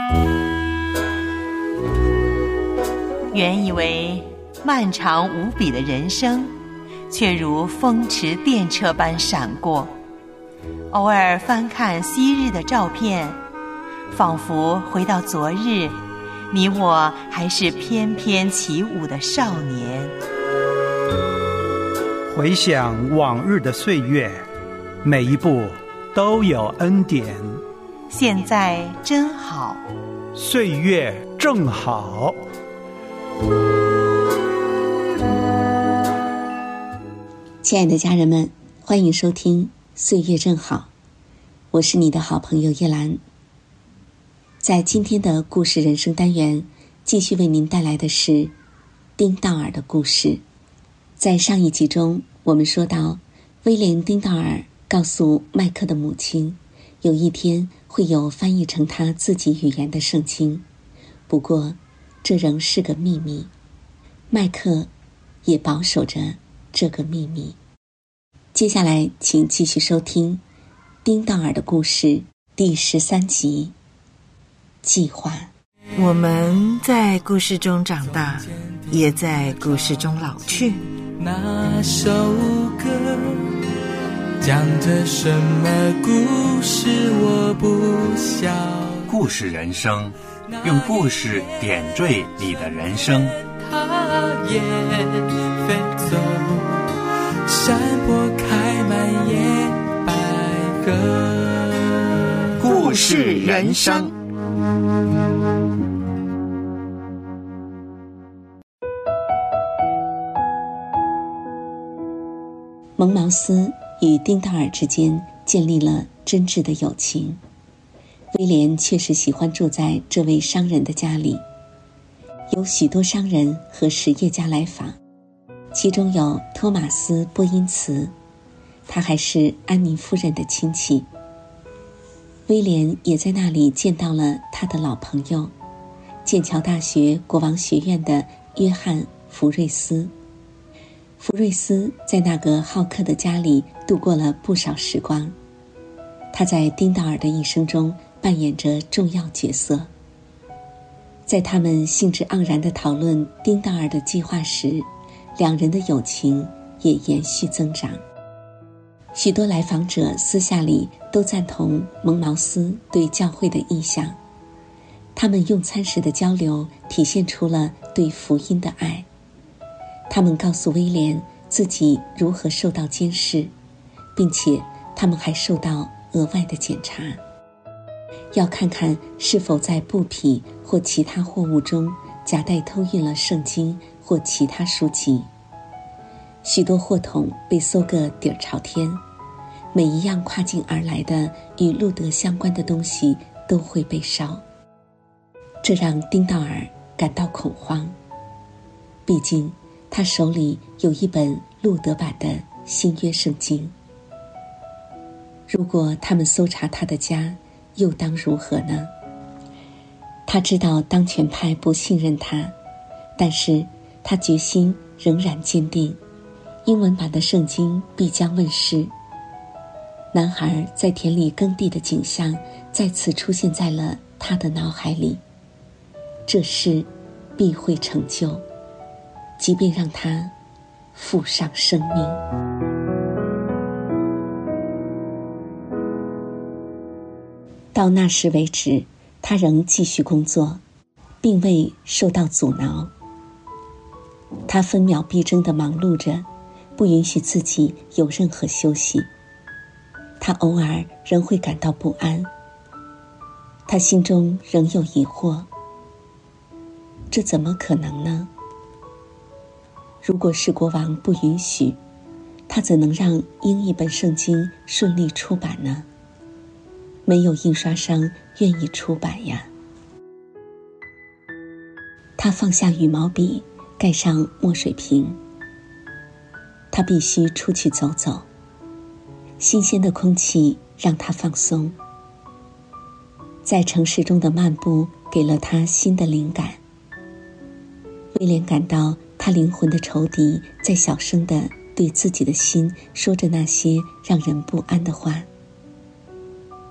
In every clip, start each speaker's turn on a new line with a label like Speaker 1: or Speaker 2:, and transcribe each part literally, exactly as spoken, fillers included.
Speaker 1: 原以为漫长无比的人生，却如风驰电掣般闪过。偶尔翻看昔日的照片，仿佛回到昨日，你我还是翩翩起舞的少年。
Speaker 2: 回想往日的岁月，每一步都有恩典。
Speaker 1: 现在真好，
Speaker 2: 岁月正好。
Speaker 3: 亲爱的家人们，欢迎收听岁月正好，我是你的好朋友叶兰。在今天的故事人生单元，继续为您带来的是丁道尔的故事。在上一集中，我们说到威廉·丁道尔告诉麦克的母亲，有一天会有翻译成他自己语言的圣经，不过这仍是个秘密。麦克也保守着这个秘密。接下来请继续收听丁道尔的故事第十三集，计划。
Speaker 4: 我们在故事中长大，也在故事中老去。
Speaker 5: 那首歌讲着什么故事我不晓。
Speaker 6: 故事人生，用故事点缀你的人生。
Speaker 5: 它也飞走，山坡开满野百合。
Speaker 6: 故事人生。
Speaker 3: 蒙茅斯与丁道尔之间建立了真挚的友情。威廉确实喜欢住在这位商人的家里，有许多商人和实业家来访，其中有托马斯·波因茨，他还是安妮夫人的亲戚。威廉也在那里见到了他的老朋友，剑桥大学国王学院的约翰·福瑞斯。福瑞斯在那个好客的家里度过了不少时光，他在丁道尔的一生中扮演着重要角色。在他们兴致盎然地讨论丁道尔的计划时，两人的友情也延续增长。许多来访者私下里都赞同蒙茅斯对教会的意向，他们用餐时的交流体现出了对福音的爱。他们告诉威廉自己如何受到监视，并且他们还受到额外的检查，要看看是否在布匹或其他货物中夹带偷运了圣经或其他书籍。许多货桶被搜个底儿朝天，每一样跨境而来的与路德相关的东西都会被烧。这让丁道尔感到恐慌，毕竟他手里有一本路德版的新约圣经。如果他们搜查他的家，又当如何呢？他知道当权派不信任他，但是他决心仍然坚定，英文版的圣经必将问世。男孩在田里耕地的景象再次出现在了他的脑海里，这事必会成就，即便让他付上生命。到那时为止，他仍继续工作，并未受到阻挠。他分秒必争地忙碌着，不允许自己有任何休息。他偶尔仍会感到不安，他心中仍有疑惑，这怎么可能呢？如果是国王不允许，他怎能让英译本圣经顺利出版呢？没有印刷商愿意出版呀。他放下羽毛笔，盖上墨水瓶。他必须出去走走，新鲜的空气让他放松。在城市中的漫步给了他新的灵感。威廉感到他灵魂的仇敌在小声地对自己的心说着那些让人不安的话。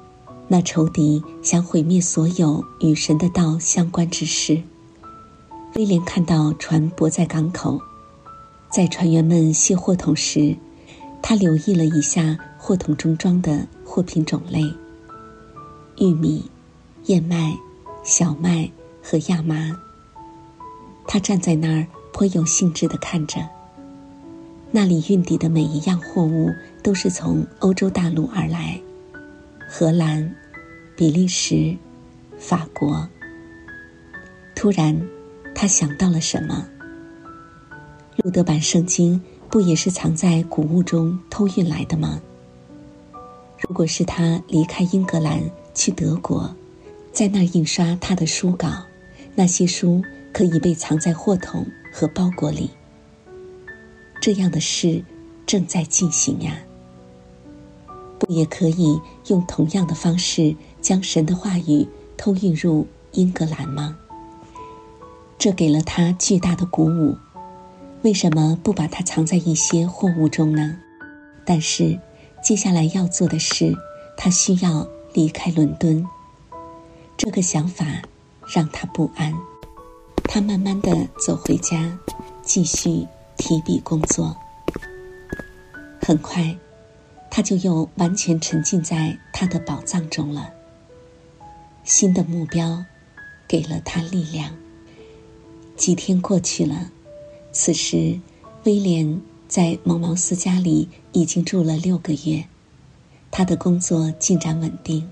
Speaker 3: 那仇敌想毁灭所有与神的道相关之事。威廉看到船泊在港口，在船员们卸货桶时，他留意了一下货桶中装的货品种类：玉米、燕麦、小麦和亚麻。他站在那儿颇有兴致地看着，那里运抵的每一样货物都是从欧洲大陆而来，荷兰、比利时、法国。突然他想到了什么，路德版圣经不也是藏在谷物中偷运来的吗？如果是他离开英格兰去德国，在那儿印刷他的书稿，那些书可以被藏在货桶和包裹里。这样的事正在进行呀。不也可以用同样的方式将神的话语偷运入英格兰吗？这给了他巨大的鼓舞。为什么不把它藏在一些货物中呢？但是接下来要做的是，他需要离开伦敦。这个想法让他不安。他慢慢地走回家，继续提笔工作。很快他就又完全沉浸在他的宝藏中了。新的目标给了他力量。几天过去了，此时威廉在蒙茅斯家里已经住了六个月，他的工作进展稳定。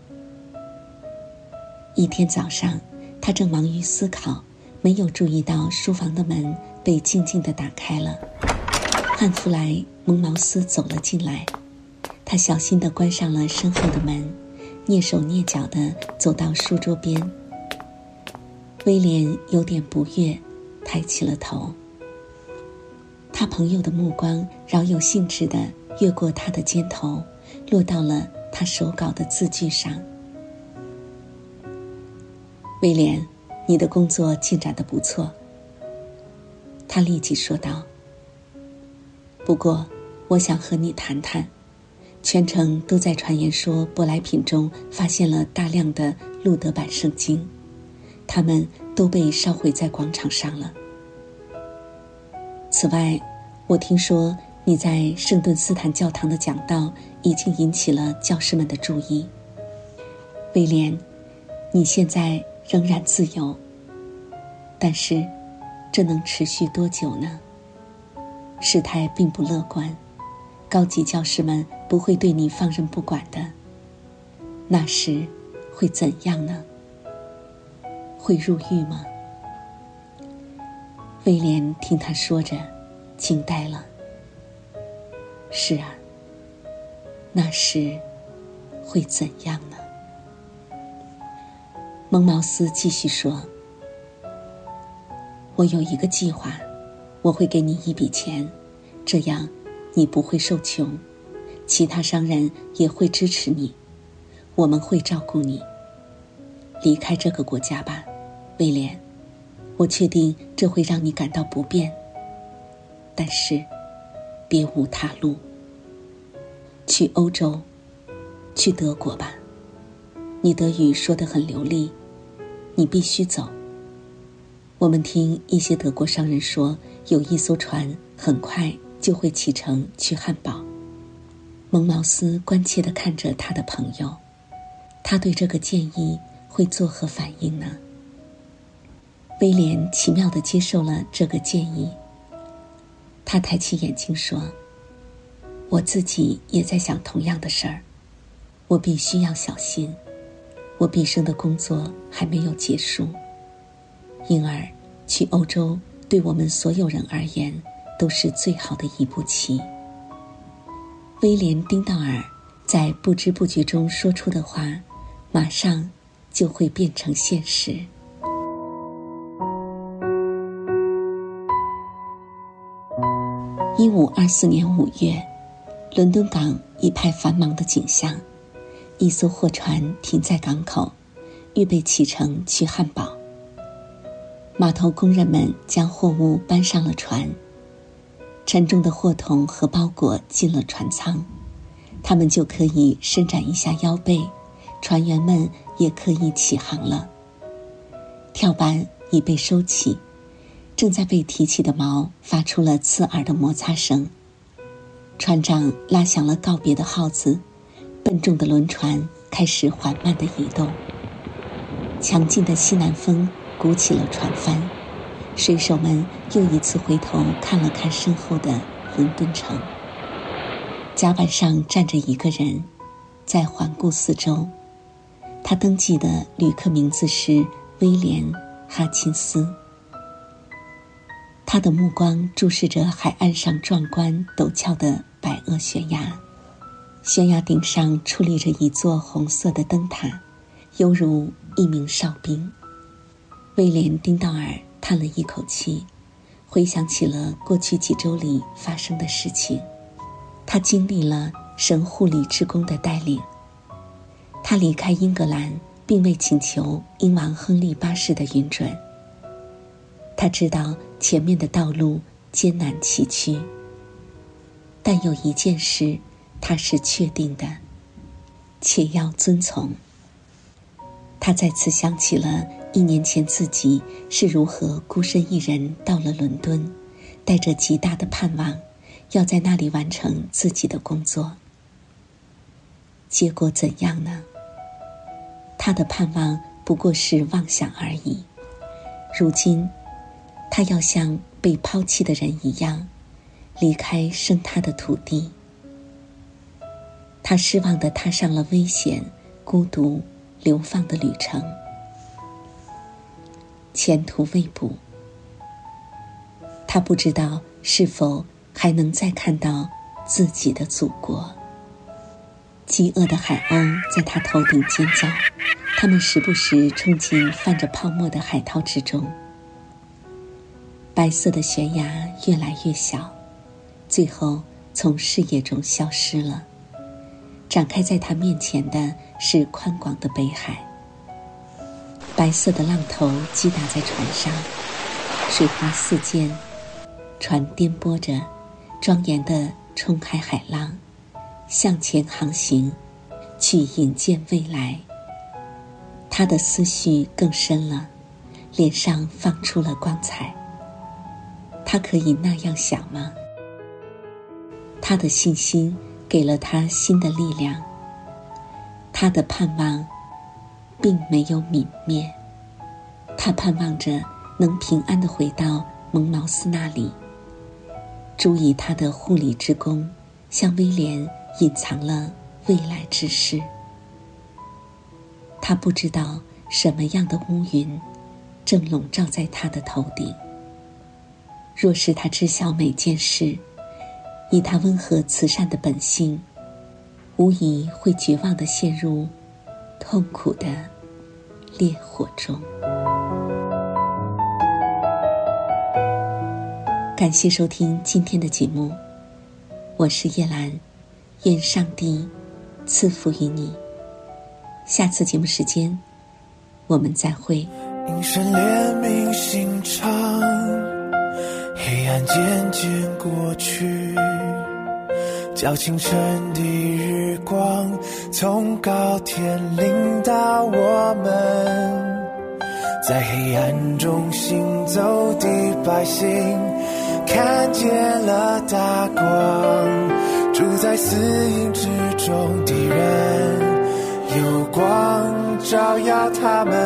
Speaker 3: 一天早上，他正忙于思考，没有注意到书房的门被静静地打开了。汉弗莱蒙茅斯走了进来，他小心地关上了身后的门，蹑手蹑脚地走到书桌边。威廉有点不悦，抬起了头。他朋友的目光饶有兴致地越过他的肩头，落到了他手稿的字句上。威廉，你的工作进展得不错，他立即说道。不过我想和你谈谈，全城都在传言说舶来品中发现了大量的路德版圣经，它们都被烧毁在广场上了。此外，我听说你在圣顿斯坦教堂的讲道已经引起了教师们的注意。威廉，你现在仍然自由，但是这能持续多久呢？事态并不乐观，高级教师们不会对你放任不管的。那时会怎样呢？会入狱吗？威廉听他说着，惊呆了。是啊，那时会怎样呢？蒙茅斯继续说，我有一个计划，我会给你一笔钱，这样你不会受穷，其他商人也会支持你，我们会照顾你。离开这个国家吧，威廉，我确定这会让你感到不便，但是别无他路。去欧洲，去德国吧，你德语说得很流利，你必须走。我们听一些德国商人说，有一艘船很快就会启程去汉堡。蒙茅斯关切地看着他的朋友，他对这个建议会作何反应呢？威廉奇妙地接受了这个建议。他抬起眼睛说，我自己也在想同样的事儿，我必须要小心，我毕生的工作还没有结束，因而去欧洲对我们所有人而言都是最好的一步棋。威廉丁道尔在不知不觉中说出的话，马上就会变成现实。一五二四年五月，伦敦港一派繁忙的景象，一艘货船停在港口，预备启程去汉堡。码头工人们将货物搬上了船，沉重的货桶和包裹进了船舱，他们就可以伸展一下腰背， 船员们也可以起航了。跳板已被收起，正在被提起的锚发出了刺耳的摩擦声。船长拉响了告别的号子，笨重的轮船开始缓慢地移动。强劲的西南风鼓起了船帆，水手们又一次回头看了看身后的伦敦城。甲板上站着一个人，在环顾四周。他登记的旅客名字是威廉·哈钦斯。他的目光注视着海岸上壮观陡峭的百垩悬崖，悬崖顶上矗立着一座红色的灯塔，犹如一名哨兵。威廉·丁道尔叹了一口气，回想起了过去几周里发生的事情。他经历了神护理之工的带领，他离开英格兰并未请求英王亨利八世的允准。他知道前面的道路艰难崎岖，但有一件事他是确定的，且要遵从。他再次想起了一年前自己是如何孤身一人到了伦敦，带着极大的盼望，要在那里完成自己的工作。结果怎样呢？他的盼望不过是妄想而已。如今，他要像被抛弃的人一样，离开生他的土地。他失望地踏上了危险、孤独、流放的旅程，前途未卜。他不知道是否还能再看到自己的祖国。饥饿的海鸥在他头顶尖叫，它们时不时冲进泛着泡沫的海涛之中。白色的悬崖越来越小，最后从视野中消失了。展开在他面前的是宽广的北海。白色的浪头击打在船上，水花四溅，船颠簸着，庄严地冲开海浪，向前航行，去迎接未来。他的思绪更深了，脸上放出了光彩。他可以那样想吗？他的信心给了他新的力量，他的盼望并没有泯灭。他盼望着能平安地回到蒙茅斯那里，注意他的护理之功，向威廉隐藏了未来之事。他不知道什么样的乌云正笼罩在他的头顶。若是他知晓每件事，以他温和慈善的本性，无疑会绝望地陷入痛苦的烈火中。感谢收听今天的节目，我是叶兰，愿上帝赐福于你。下次节目时间我们再会。
Speaker 5: 因神怜悯心肠，黑暗渐渐过去，叫清晨的日光从高天领导我们，在黑暗中行走的百姓看见了大光，住在死荫之中的人有光照耀他们，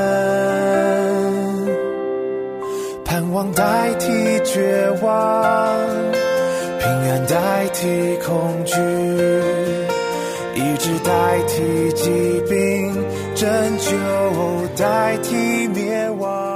Speaker 5: 盼望代替绝望，平安代替恐惧，医治代替疾病，拯救代替灭亡。